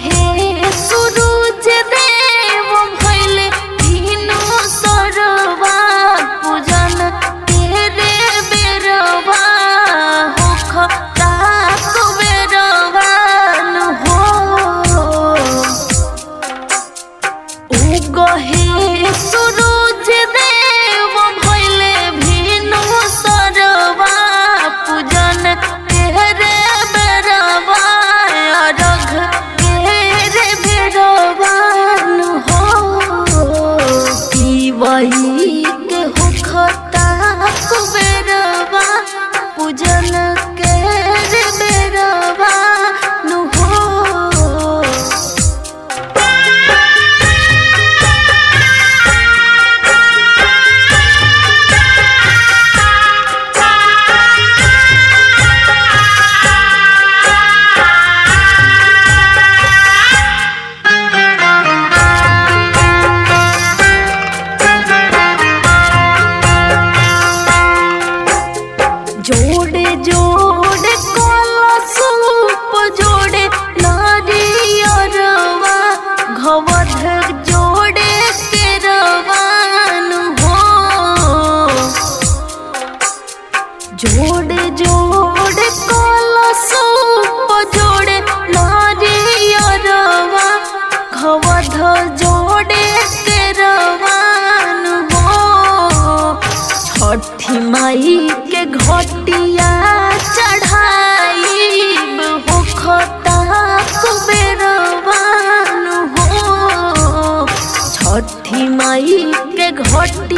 हे सूरज देव भइले तीनों सरवा पूजन तेरे बेरवा होखता कुबेरवा न हो। उगो हे सूरज देव भइले तीनों सरवा पूजन तेरे बेरवा रघ तेरे बेरवा न हो। वही के होखता कुबेरवा पूजन के बेरवा न हो। जोड़े जोड़े कलशूप जोड़े नारियरवा घवध जोड़े केरवान हो। जोड़े जोड़े कलशूप जोड़े नारियरवा घवध जोड़े केरवान हो। छठी माई के घटिया चढ़ाईब होखता कुबेरवा न हो। छठी माई के घटिया